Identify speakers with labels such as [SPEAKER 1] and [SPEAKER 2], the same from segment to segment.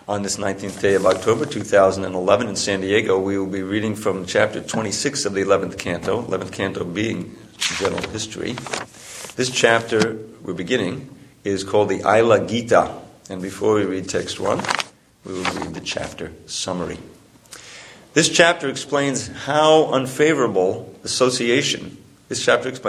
[SPEAKER 1] On this 19th day of October 2011 in San Diego, we will be reading from chapter 26 of the 11th canto being general history. This chapter we're beginning is called the Aila Gita. And before we read text 1, we will read the chapter summary. This chapter explains how unfavorable association is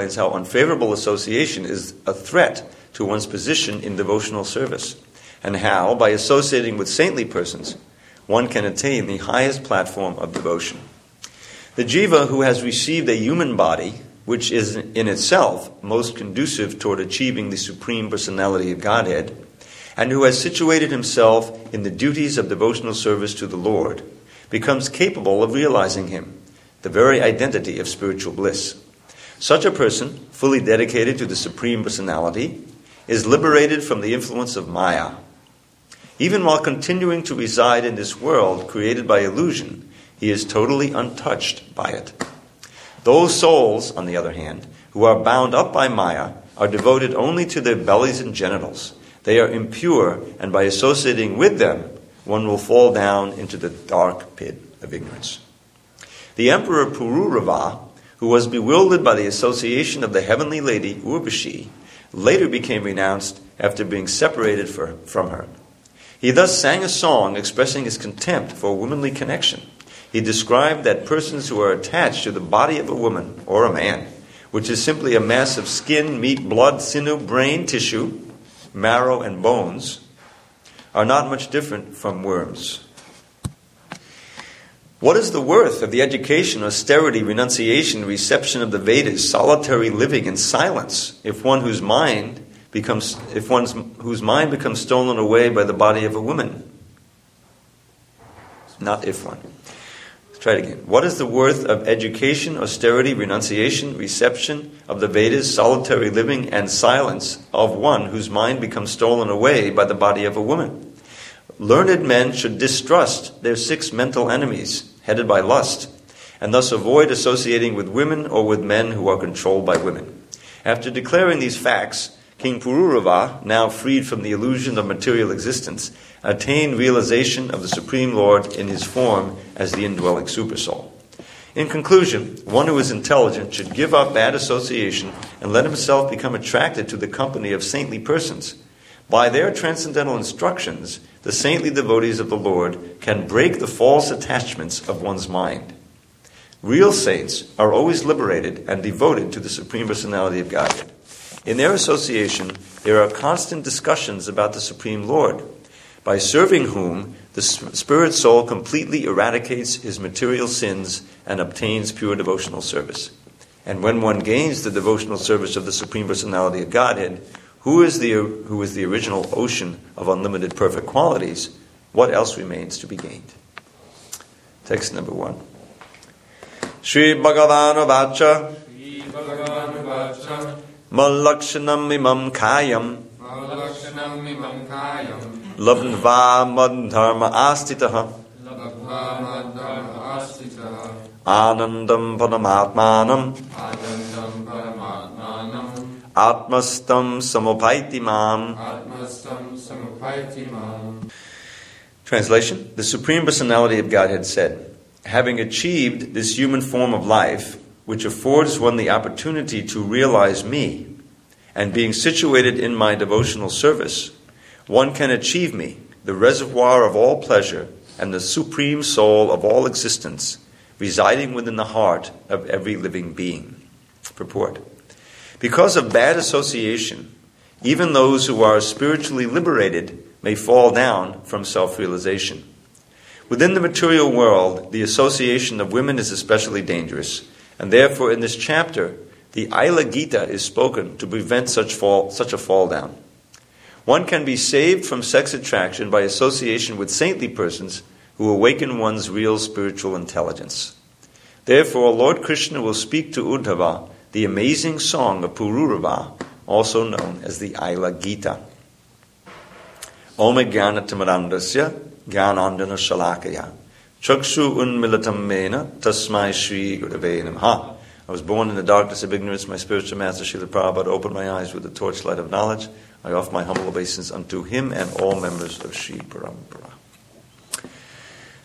[SPEAKER 1] a threat to one's position in devotional service, and how, by associating with saintly persons, one can attain the highest platform of devotion. The jiva who has received a human body, which is in itself most conducive toward achieving the Supreme Personality of Godhead, and who has situated himself in the duties of devotional service to the Lord, becomes capable of realizing Him, the very identity of spiritual bliss. Such a person, fully dedicated to the Supreme Personality, is liberated from the influence of Maya. Even while continuing to reside in this world created by illusion, he is totally untouched by it. Those souls, on the other hand, who are bound up by Maya, are devoted only to their bellies and genitals. They are impure, and by associating with them, one will fall down into the dark pit of ignorance. The Emperor Pururava, who was bewildered by the association of the heavenly lady Urvashi, later became renounced after being separated from her. He thus sang a song expressing his contempt for womanly connection. He described that persons who are attached to the body of a woman or a man, which is simply a mass of skin, meat, blood, sinew, brain, tissue, marrow, and bones, are not much different from worms. What is the worth of the education, austerity, renunciation, reception of the Vedas, solitary living, and silence if one's mind becomes stolen away by the body of a woman? Not if one. Let's try it again. What is the worth of education, austerity, renunciation, reception of the Vedas, solitary living, and silence of one whose mind becomes stolen away by the body of a woman? Learned men should distrust their 6 mental enemies, headed by lust, and thus avoid associating with women or with men who are controlled by women. After declaring these facts, King Pururava, now freed from the illusion of material existence, attained realization of the Supreme Lord in his form as the indwelling Supersoul. In conclusion, one who is intelligent should give up bad association and let himself become attracted to the company of saintly persons. By their transcendental instructions, the saintly devotees of the Lord can break the false attachments of one's mind. Real saints are always liberated and devoted to the Supreme Personality of Godhead. In their association, there are constant discussions about the Supreme Lord, by serving whom the spirit soul completely eradicates his material sins and obtains pure devotional service. And when one gains the devotional service of the Supreme Personality of Godhead, who is the original ocean of unlimited perfect qualities, what else remains to be gained? Text number 1. Shri Bhagavan Vacha Malakshanam imam kayam Labdva madharma astitaha Anandam padamatmanam Atmastam samupaiti mam. Translation: The Supreme Personality of Godhead said, having achieved this human form of life, which affords one the opportunity to realize me, and being situated in my devotional service, one can achieve me, the reservoir of all pleasure and the supreme soul of all existence, residing within the heart of every living being. Purport: Because of bad association, even those who are spiritually liberated may fall down from self-realization. Within the material world, the association of women is especially dangerous, and therefore in this chapter, the Aila Gita is spoken to prevent such a fall down. One can be saved from sex attraction by association with saintly persons who awaken one's real spiritual intelligence. Therefore, Lord Krishna will speak to Uddhava the amazing song of Pururava, also known as the Aila Gita. Om Jnanatimirandasya Jnanandana Shalakaya Chakshu Unmilatam Mena Tasmai Shri Gurave Namaha. I was born in the darkness of ignorance. My spiritual master Srila Prabhupada opened my eyes with the torchlight of knowledge. I offer my humble obeisance unto him and all members of Sri Parampara.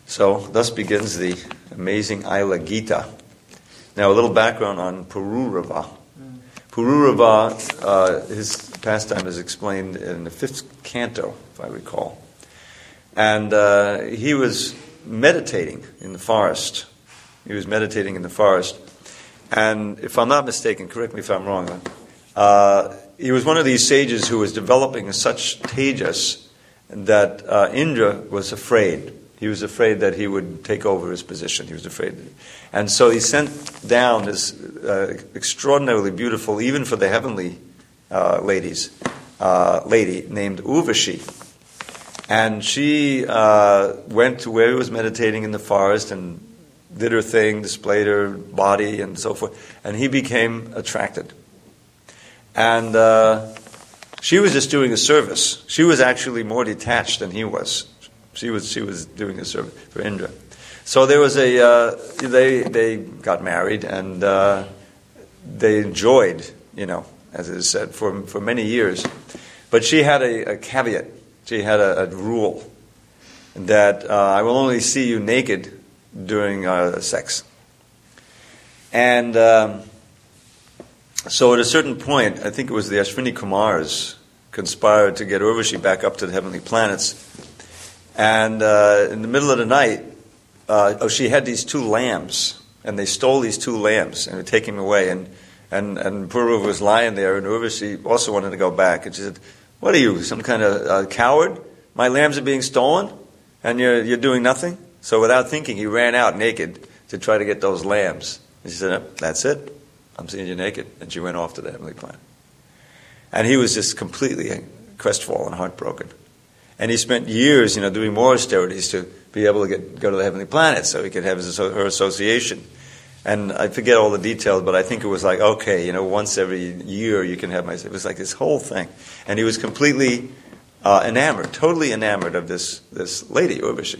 [SPEAKER 1] So, thus begins the amazing Ila Gita. Now, a little background on Pururava. Pururava, his pastime is explained in the 5th canto, if I recall. And he was meditating in the forest. And if I'm not mistaken, correct me if I'm wrong, he was one of these sages who was developing such tejas that Indra was afraid. He was afraid that he would take over his position. He was afraid. And so he sent down this extraordinarily beautiful, even for the heavenly lady named Urvashi. And she went to where he was meditating in the forest and did her thing, displayed her body and so forth. And he became attracted. And she was just doing a service. She was actually more detached than he was. She was doing a service for Indra. So there was they got married and they enjoyed, as it is said, for many years. But she had a caveat. She had a rule that I will only see you naked during sex. And so at a certain point, I think it was the Ashwini Kumars conspired to get Urvashi back up to the heavenly planets. And in the middle of the night, she had these 2 lambs, and they stole these 2 lambs and were taking them away. And Pururava was lying there, and Urvashi also wanted to go back. And she said, "What are you, some kind of coward? My lambs are being stolen, and you're doing nothing?" So without thinking, he ran out naked to try to get those lambs. And she said, "That's it. I'm seeing you naked." And she went off to the heavenly planet. And he was just completely crestfallen, heartbroken. And he spent years, doing more austerities to be able to go to the heavenly planet so he could have her association. And I forget all the details, but I think it was like, okay, once every year you can have my... It was like this whole thing. And he was completely enamored, totally enamored of this lady, Urvashi.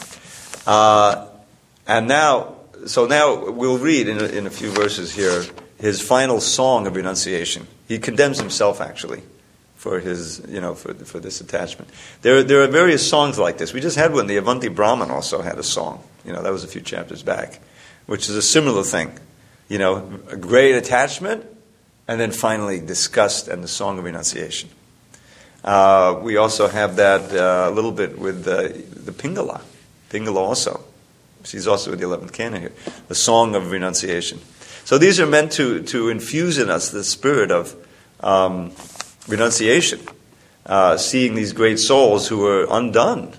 [SPEAKER 1] And now we'll read in a few verses here his final song of renunciation. He condemns himself, actually, for his, for this attachment. There are various songs like this. We just had one. The Avanti Brahman also had a song. That was a few chapters back, which is a similar thing. A great attachment, and then finally disgust and the song of renunciation. We also have that a little bit with the Pingala. Pingala also. She's also in the 11th canon here. The song of renunciation. So these are meant to infuse in us the spirit of renunciation, seeing these great souls who were undone,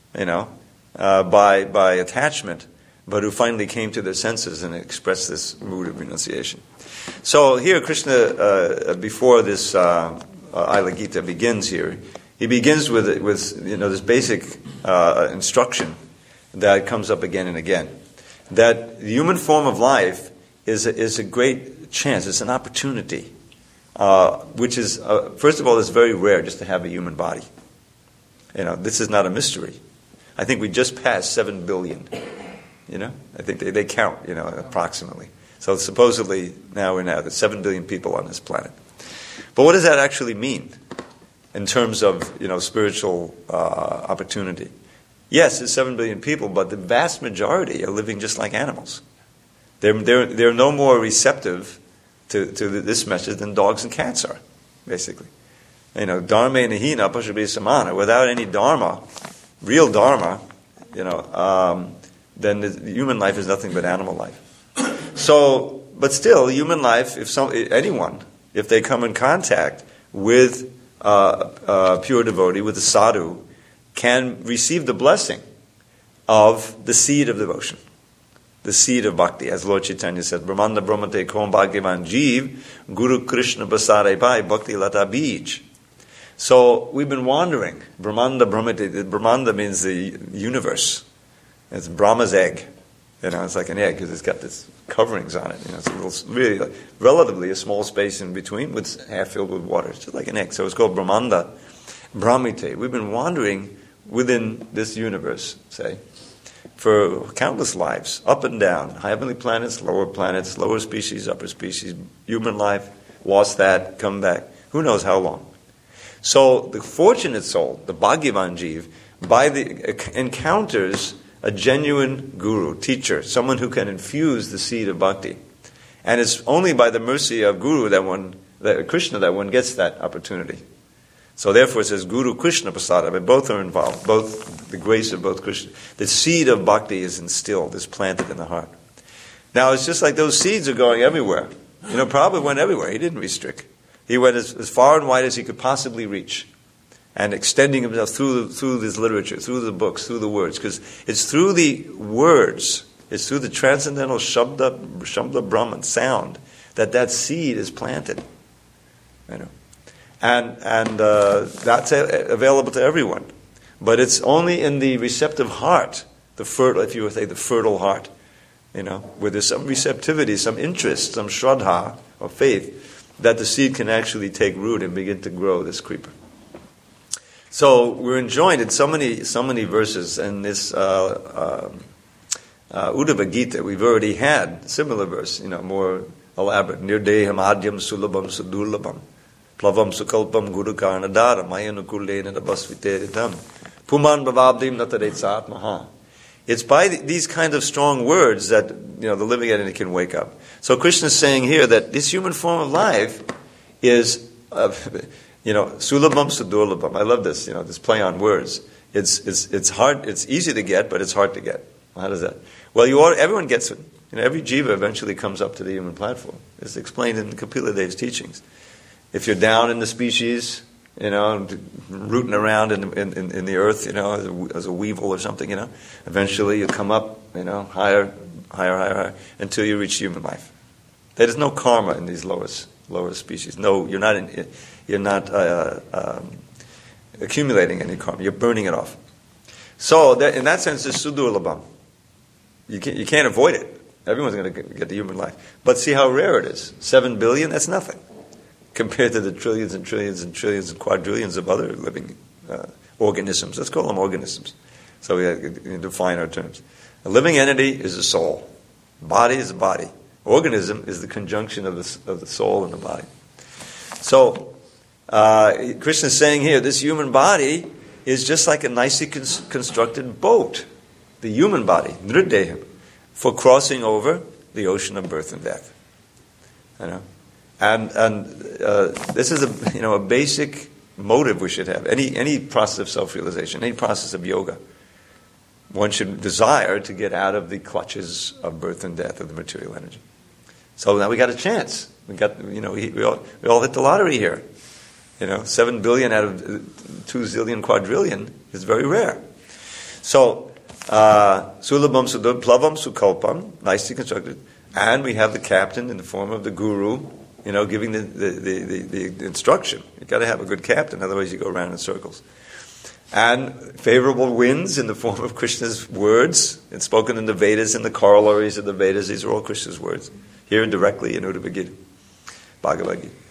[SPEAKER 1] by attachment, but who finally came to their senses and expressed this mood of renunciation. So here, Krishna, before this Ila Gita begins here, he begins with this basic instruction that comes up again and again, that the human form of life is a great chance. It's an opportunity. Which is, first of all, it's very rare just to have a human body. This is not a mystery. I think we just passed 7 billion. I think they count, approximately. So supposedly now there's 7 billion people on this planet. But what does that actually mean in terms of, spiritual opportunity? Yes, it's 7 billion people, but the vast majority are living just like animals. They're no more receptive to this message than dogs and cats are, basically. Dharma nihina pashabhi samana. Without any dharma, real dharma, then the human life is nothing but animal life. So, but still, human life, if they come in contact with a pure devotee, with a sadhu, can receive the blessing of the seed of devotion. The seed of bhakti, as Lord Chaitanya said, Brahmanda Brahmate Kom Bhagyavan Jeev, Guru Krishna Basare Pai Bhakti Lata Bij. So we've been wandering. Brahmanda Brahmate, Brahmanda means the universe. It's Brahma's egg. It's like an egg because it's got this coverings on it. It's really relatively a small space in between, with half filled with water. It's just like an egg. So it's called Brahmanda Brahmite. We've been wandering within this universe, say, for countless lives, up and down, heavenly planets, lower species, upper species, human life, lost that, come back, who knows how long. So the fortunate soul, the Bhagyavan Jeev, by the encounters a genuine guru, teacher, someone who can infuse the seed of bhakti. And it's only by the mercy of Guru Krishna that one gets that opportunity. So therefore it says Guru Krishna Prasada, but both are involved, both the grace of both Krishna. The seed of bhakti is instilled, is planted in the heart. Now it's just like those seeds are going everywhere. Prabhupada went everywhere. He didn't restrict. He went as far and wide as he could possibly reach, and extending himself through this literature, through the books, through the words, because it's through the words, it's through the transcendental Shabda Brahman sound that seed is planted. And that's available to everyone, but it's only in the receptive heart, the fertile heart, where there's some receptivity, some interest, some shraddha or faith, that the seed can actually take root and begin to grow this creeper. So we're enjoined in so many verses, and this Uddhava Gita, we've already had similar verse, more elaborate. Nirdeham adyam sulabam sudurlabam plavam sukalpam guru karnadara mayanukulena dabasvitedam puman bhavabdim natadetsat maha. It's by these kind of strong words that the living entity can wake up. So Krishna is saying here that this human form of life is, sulabam sudurlabam. I love this, this play on words. It's hard. It's easy to get, but it's hard to get. How does that? Well, everyone gets it. Every jiva eventually comes up to the human platform. It's explained in Kapila Dev's teachings. If you're down in the species, rooting around in the earth, as a weevil or something, eventually you come up, higher, until you reach human life. There is no karma in these lower species. No, you're not accumulating any karma. You're burning it off. So in that sense, it's sudurlabam. You can't avoid it. Everyone's going to get the human life. But see how rare it is. 7 billion, that's nothing compared to the trillions and trillions and trillions and quadrillions of other living organisms. Let's call them organisms. So we have to define our terms. A living entity is a soul. Body is a body. Organism is the conjunction of the soul and the body. So Krishna is saying here, this human body is just like a nicely constructed boat. The human body, nriddeham, for crossing over the ocean of birth and death. And this is a basic motive we should have. Any process of self-realization, any process of yoga, one should desire to get out of the clutches of birth and death of the material energy. So now we got a chance. We all hit the lottery here. 7 billion out of 2 zillion quadrillion is very rare. So sulabam sudur plavam sukalpam, nicely constructed, and we have the captain in the form of the guru, giving the instruction. You've got to have a good captain, otherwise you go around in circles. And favorable winds in the form of Krishna's words. It's spoken in the Vedas and the corollaries of the Vedas. These are all Krishna's words. Here directly in Uddhava Gita, Bhagavad Gita.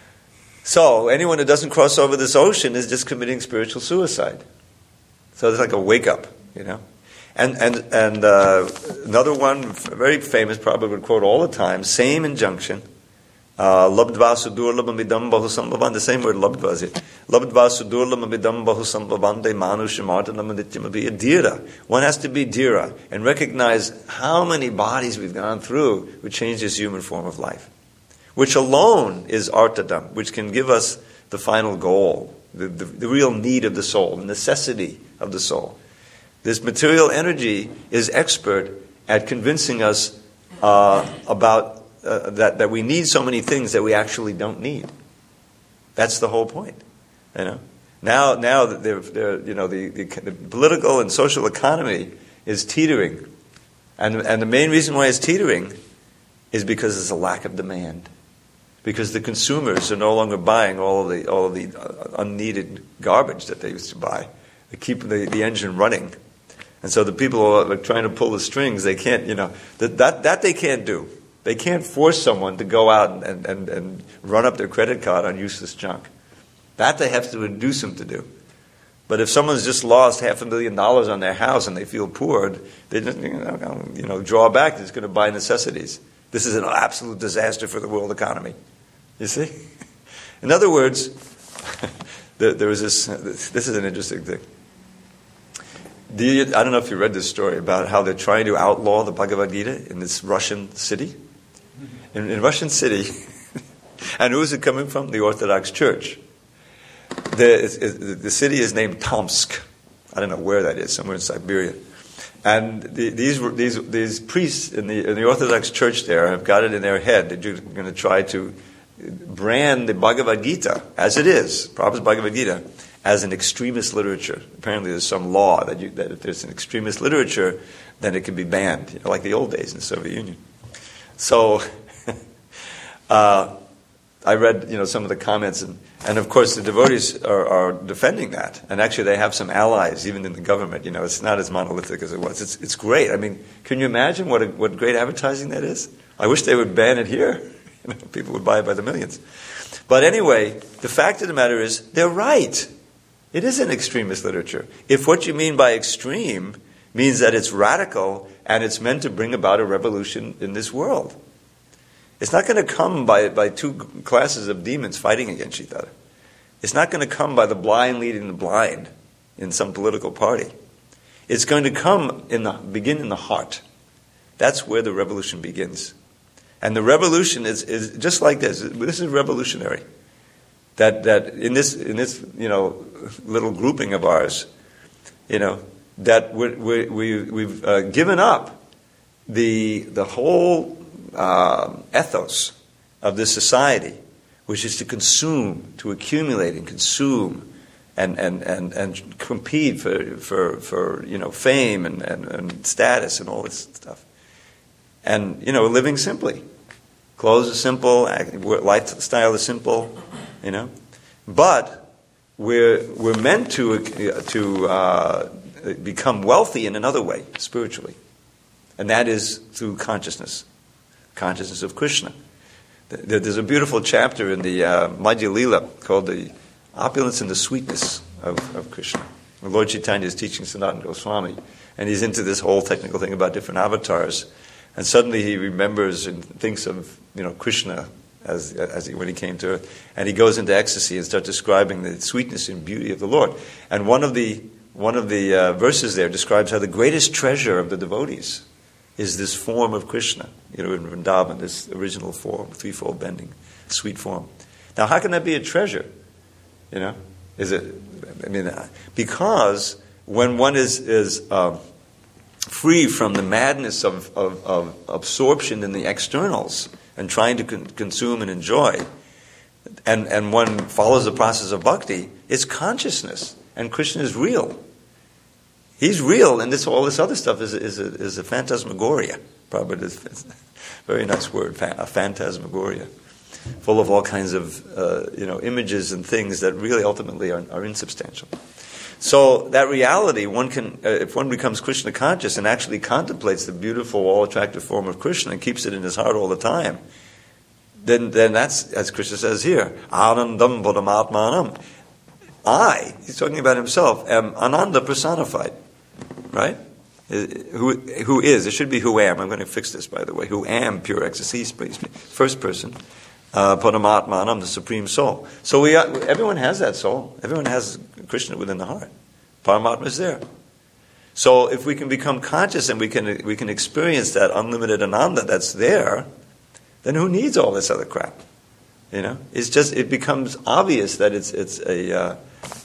[SPEAKER 1] So anyone who doesn't cross over this ocean is just committing spiritual suicide. So it's like a wake up, And another one, very famous, probably would quote all the time, same injunction. Labdva sudurlabam idam bahusambhavan, the same word labdva is it. Labdva sudurlabam idam bahusambhavande manushamartanam nityamabiya dhira. One has to be dhira and recognize how many bodies we've gone through which change this human form of life, which alone is artadam, which can give us the final goal, the real need of the soul, the necessity of the soul. This material energy is expert at convincing us about that we need so many things that we actually don't need. That's the whole point. Now that the political and social economy is teetering, and the main reason why it's teetering is because there's a lack of demand, because the consumers are no longer buying all of the unneeded garbage that they used to buy to keep the engine running. And so the people who are trying to pull the strings, they can't, that they can't do. They can't force someone to go out and run up their credit card on useless junk. That they have to induce them to do. But if someone's just lost $500,000 on their house and they feel poor, they just draw back. They're just going to buy necessities. This is an absolute disaster for the world economy. You see? In other words, there was this is an interesting thing. I don't know if you read this story about how they're trying to outlaw the Bhagavad Gita in this Russian city. In Russian city, and who is it coming from? The Orthodox Church. The city is named Tomsk. I don't know where that is, somewhere in Siberia. And these priests in the Orthodox Church there have got it in their head that you're going to try to brand the Bhagavad Gita, as it is, Prabhupada's Bhagavad Gita, as an extremist literature. Apparently there's some law that if there's an extremist literature, then it can be banned, like the old days in the Soviet Union. So I read some of the comments, and of course the devotees are defending that. And actually they have some allies, even in the government. It's not as monolithic as it was. It's great. I mean, can you imagine what great advertising that is? I wish they would ban it here. People would buy it by the millions. But anyway, the fact of the matter is, they're right. It is an extremist literature. If what you mean by extreme means that it's radical and it's meant to bring about a revolution in this world. It's not going to come by two classes of demons fighting against each other. It's not going to come by the blind leading the blind in some political party. It's going to begin in the heart. That's where the revolution begins. And the revolution is just like this. This is revolutionary. That in this little grouping of ours, that we've given up the whole ethos of this society, which is to consume, to accumulate and consume, and compete for fame and status and all this stuff, and living simply. Clothes are simple, lifestyle is simple. But we're meant to become wealthy in another way, spiritually, and that is through consciousness of Krishna. There's a beautiful chapter in the Madhya Lila called the opulence and the sweetness of Krishna. And Lord Chaitanya is teaching Sanatana Goswami, and he's into this whole technical thing about different avatars, and suddenly he remembers and thinks of Krishna when he came to earth, and he goes into ecstasy and starts describing the sweetness and beauty of the Lord. And one of the verses there describes how the greatest treasure of the devotees is this form of Krishna, in Vrindavan, this original form, threefold bending, sweet form. Now, how can that be a treasure? Is it? I mean, because when one is free from the madness of absorption in the externals and trying to consume and enjoy, and one follows the process of bhakti, it's consciousness, and Krishna is real. He's real, and all this other stuff is a phantasmagoria. Probably it's a very nice word, a phantasmagoria, full of all kinds of images and things that really ultimately are insubstantial. So that reality, one can, if one becomes Krishna conscious and actually contemplates the beautiful, all-attractive form of Krishna and keeps it in his heart all the time, then that's, as Krishna says here, Anandam Bodhamatmanam. He's talking about himself, am Ananda personified, right? Who is? It should be who am. I'm going to fix this, by the way. Who am, pure ecstasy, first person. Paramatmanam, the Supreme Soul. So everyone has that soul. Everyone has Krishna within the heart. Paramatma is there. So if we can become conscious and we can experience that unlimited Ananda that's there, then who needs all this other crap? It's just, it becomes obvious that it's a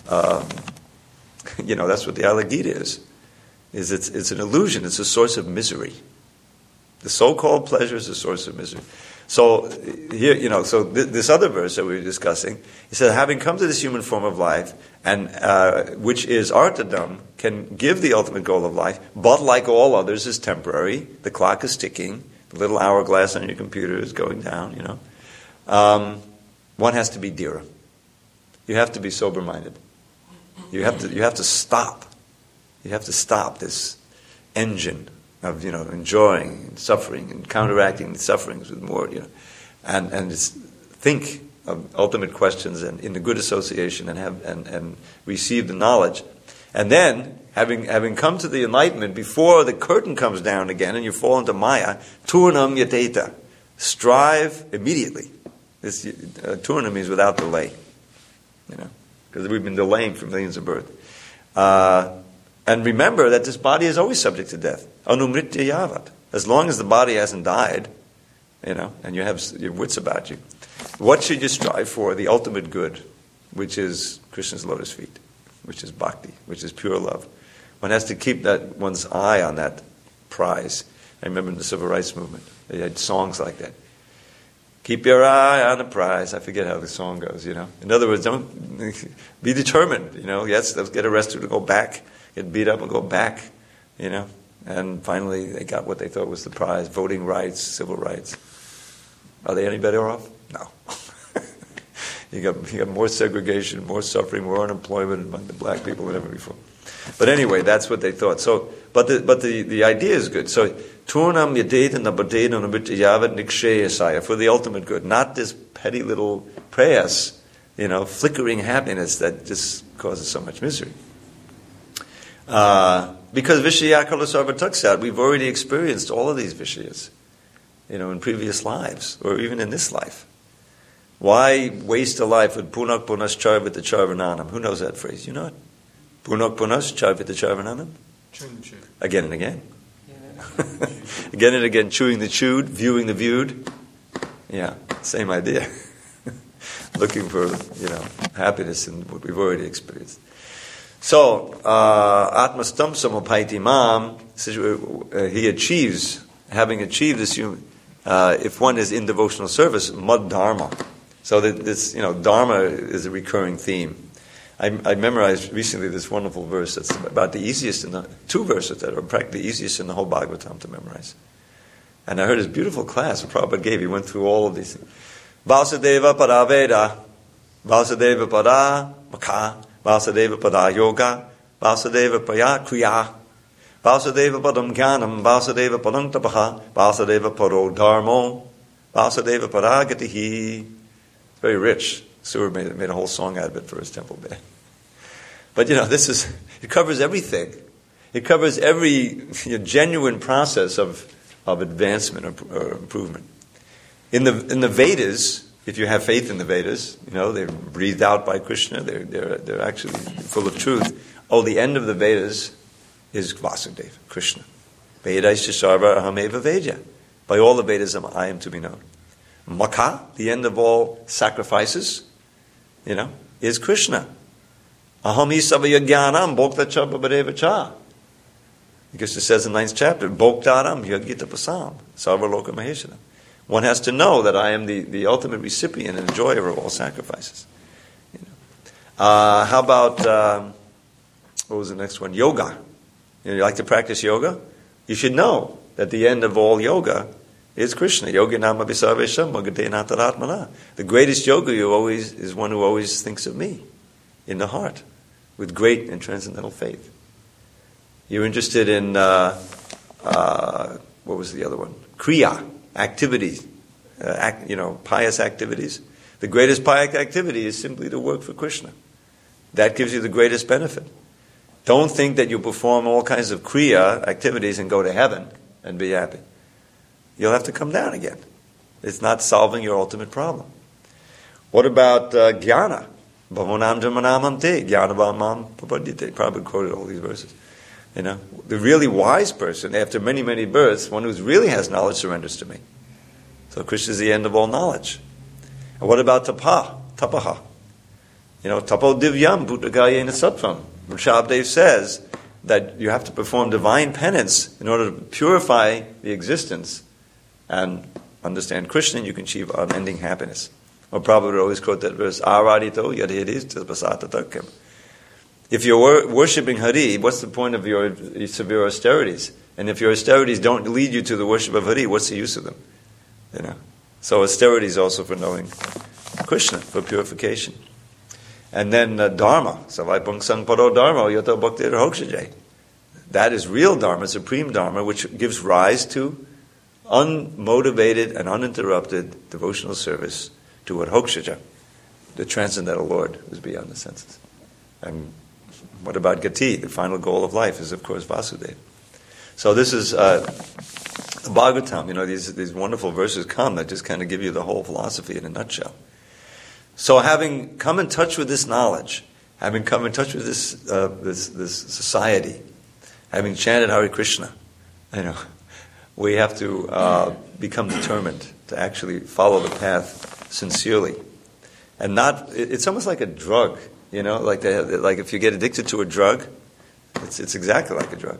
[SPEAKER 1] that's what the Alagita is. It's an illusion. It's a source of misery. The so-called pleasure is a source of misery. So here, this other verse that we were discussing, he said, having come to this human form of life, and which is artadam, can give the ultimate goal of life, but like all others is temporary. The clock is ticking. The little hourglass on your computer is going down. One has to be dhira. You have to be sober-minded. You have to stop. You have to stop this engine of enjoying and suffering and counteracting the sufferings with more, and just think of ultimate questions and in the good association and receive the knowledge, and then having come to the enlightenment before the curtain comes down again and you fall into Maya, turnam yateta, strive immediately. This turna means without delay, because we've been delaying for millions of births. And remember that this body is always subject to death. Anumritya yavat. As long as the body hasn't died, and you have your wits about you, what should you strive for? The ultimate good, which is Krishna's lotus feet, which is bhakti, which is pure love. One has to keep one's eye on that prize. I remember in the civil rights movement, they had songs like that. Keep your eye on the prize. I forget how the song goes, In other words, don't be determined, Yes, let's get arrested and go back, get beat up and go back, And finally, they got what they thought was the prize: voting rights, civil rights. Are they any better off? No. You got more segregation, more suffering, more unemployment among the black people than ever before. But anyway, that's what they thought. So, but the idea is good. So, turnam yadedana badedana yavat nikshayasaya, for the ultimate good, not this petty little prayas, flickering happiness that just causes so much misery. Because Vishayakala Sarva Taksat, we've already experienced all of these Vishayas, in previous lives, or even in this life. Why waste a life with punak punas charvita charvananam? Who knows that phrase? You know it? Punak punas charvita charvananam? Again and again. Yeah. Again and again, chewing the chewed, viewing the viewed. Yeah, same idea. Looking for, happiness in what we've already experienced. So, Atmastam Samapaiti Mam, he achieves, having achieved this, if one is in devotional service, Mad Dharma. So that this, Dharma is a recurring theme. I memorized recently this wonderful verse that's about the easiest two verses that are practically the easiest in the whole Bhagavatam to memorize. And I heard his beautiful class that Prabhupada gave. He went through all of these things. Vasudeva Pada Veda, Vasudeva Pada Makha, Vasudeva Pada Yoga, Vasudeva Paya Kriya, Vasudeva Padam Jnanam, Vasudeva Padam Tapaha, Vasudeva Paro Dharmo, Vasudeva Pada Gatihi. Very rich. Seward made a whole song out of it for his temple band. But it covers everything. It covers every genuine process of advancement or improvement. In the Vedas, if you have faith in the Vedas, they're breathed out by Krishna. They're actually full of truth. The end of the Vedas is Vasudeva, Krishna. Vedaisya sarva ahameva vedya. By all the Vedas, I am to be known. Makha, the end of all sacrifices, is Krishna. Aham isavaya jnanam bhokta cha babadeva cha. Because it says in the 9th chapter, bhoktaram yagita pasam, sarva loka maheshana. One has to know that I am the ultimate recipient and enjoyer of all sacrifices. How about, what was the next one? Yoga. You like to practice yoga? You should know that the end of all yoga is Krishna. Yoga nama bisarvesham magadena taratmana. The greatest yoga is one who always thinks of me in the heart with great and transcendental faith. You're interested in, what was the other one? Kriya, activities, pious activities. The greatest pious activity is simply to work for Krishna. That gives you the greatest benefit. Don't think that you perform all kinds of kriya activities and go to heaven and be happy. You'll have to come down again. It's not solving your ultimate problem. What about jnana? Bhavanam jamanamante, jnana bhamam papadite. Probably quoted all these verses. The really wise person, after many, many births, one who really has knowledge, surrenders to me. So Krishna is the end of all knowledge. And what about tapaha? Tapo divyam bhutagayena sattvam. Rishabdev says that you have to perform divine penance in order to purify the existence and understand Krishna, and you can achieve unending happiness. Or Prabhupada would always quote that verse, Aradito yadhidis tasbasata takim. If you're worshipping Hari, what's the point of your severe austerities? And if your austerities don't lead you to the worship of Hari, what's the use of them? So austerity is also for knowing Krishna, for purification. And then Dharma. Savai sang paro Dharma, yata bhakti hokshaje. That is real Dharma, supreme Dharma, which gives rise to unmotivated and uninterrupted devotional service to what Hokshaja, the transcendental Lord, who is beyond the senses. And what about Gati? The final goal of life is, of course, Vasudeva. So this is the Bhagavatam. These wonderful verses come that just kind of give you the whole philosophy in a nutshell. So having come in touch with this knowledge, having come in touch with this society, Having chanted Hare Krishna, we have to become determined to actually follow the path sincerely. And it's almost like a drug, like if you get addicted to a drug, it's exactly like a drug.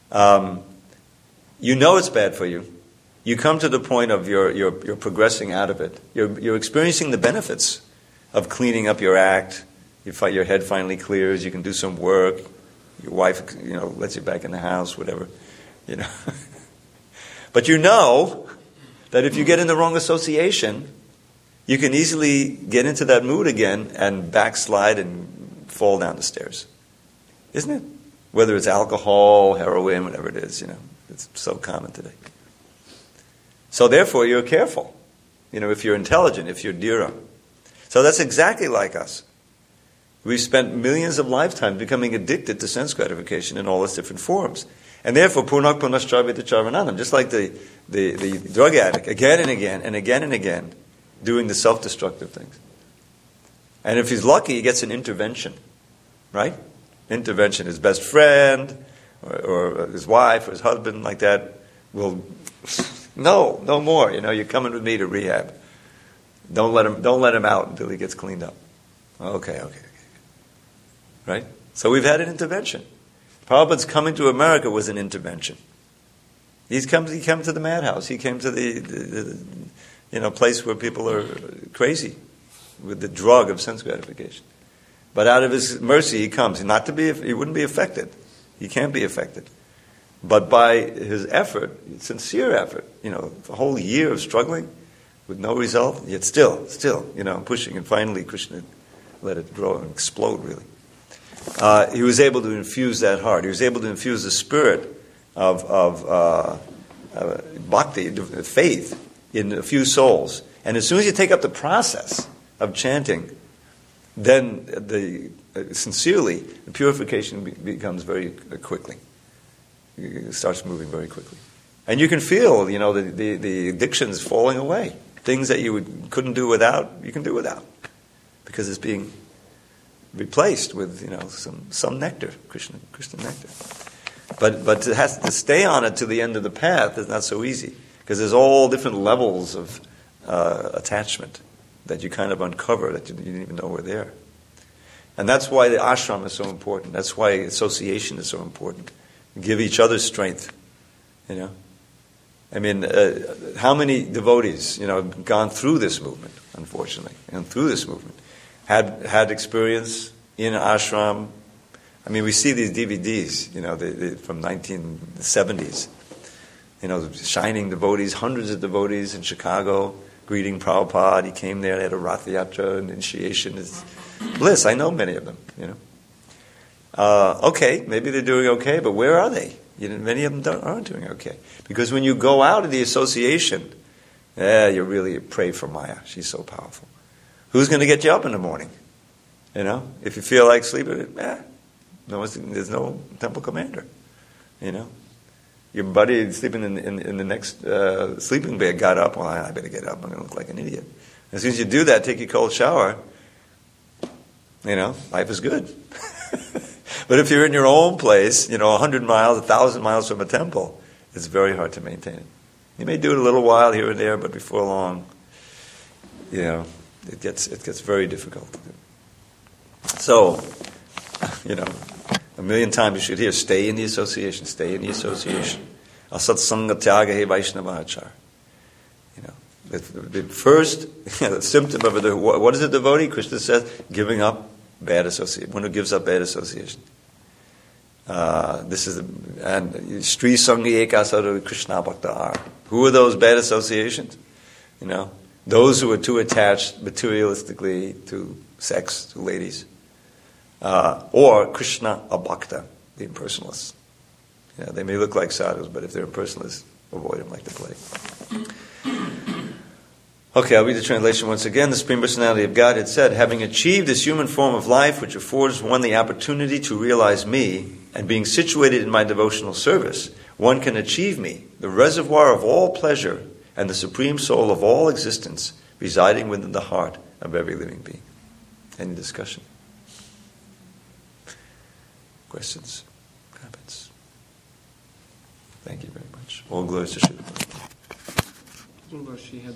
[SPEAKER 1] It's bad for you. You come to the point of you're progressing out of it. You're experiencing the benefits of cleaning up your act. Your head finally clears. You can do some work. Your wife, lets you back in the house, whatever, But that if you get in the wrong association, you can easily get into that mood again and backslide and fall down the stairs. Isn't it? Whether it's alcohol, heroin, whatever it is, it's so common today. So therefore, you're careful, if you're intelligent, if you're dhira. So that's exactly like us. We've spent millions of lifetimes becoming addicted to sense gratification in all its different forms. And therefore, punak punascharvita charvananam, just like the drug addict, again and again and again and again, doing the self-destructive things. And if he's lucky, he gets an intervention, right? Intervention. His best friend, or his wife, or his husband, like that, will, no more. You're coming with me to rehab. Don't let him out until he gets cleaned up. Okay. Right? So we've had an intervention. Prabhupada's coming to America was an intervention. He came to the madhouse. He came to the place where people are crazy with the drug of sense gratification. But out of his mercy, he comes. He wouldn't be affected. He can't be affected. But by his effort, sincere effort, a whole year of struggling with no result, yet still, pushing, and finally Krishna let it grow and explode, really. He was able to infuse that heart. He was able to infuse the spirit of bhakti, faith, in a few souls. And as soon as you take up the process of chanting, then sincerely, the purification becomes very quickly. It starts moving very quickly. And you can feel, the addictions falling away. Things that you couldn't do without, you can do without. Because it's being replaced with, some nectar, Krishna nectar. But to stay on it to the end of the path is not so easy. Because there's all different levels of attachment that you kind of uncover that you didn't even know were there. And that's why the ashram is so important. That's why association is so important. Give each other strength, I mean, how many devotees, have gone through this movement, unfortunately, and through this movement, had experience in ashram. I mean, we see these DVDs, from 1970s, shining devotees, hundreds of devotees in Chicago, greeting Prabhupada. He came there, they had a Rath Yatra, an initiation. It's bliss. I know many of them, Okay, maybe they're doing okay, but where are they? Many of them aren't doing okay. Because when you go out of the association, you really pray for Maya. She's so powerful. Who's going to get you up in the morning? If you feel like sleeping, there's no temple commander. Your buddy sleeping in the next sleeping bag got up. Well, I better get up. I'm going to look like an idiot. As soon as you do that, take your cold shower, life is good. But if you're in your own place, 100 miles, 1,000 miles from a temple, it's very hard to maintain it. You may do it a little while here and there, but before long, it gets very difficult to do. So, a million times you should hear, stay in the association, stay in the association. Asatsanga tyaga he Vaishnavachar. The first symptom of it, what is a devotee? Krishna says, giving up bad association. One who gives up bad association. This is and Sri Sangi Ekasara Krishna Bhakta. Who are those bad associations? Those who are too attached materialistically to sex, to ladies, or Krishna Abhakta, the impersonalists. They may look like sadhus, but if they're impersonalists, avoid them like the plague. Okay, I'll read the translation once again. The Supreme Personality of Godhead said, having achieved this human form of life which affords one the opportunity to realize me, and being situated in my devotional service, one can achieve me, the reservoir of all pleasure and the supreme soul of all existence, residing within the heart of every living being. Any discussion? Questions? Comments? Thank you very much. All glories to Srila Prabhupada.
[SPEAKER 2] She had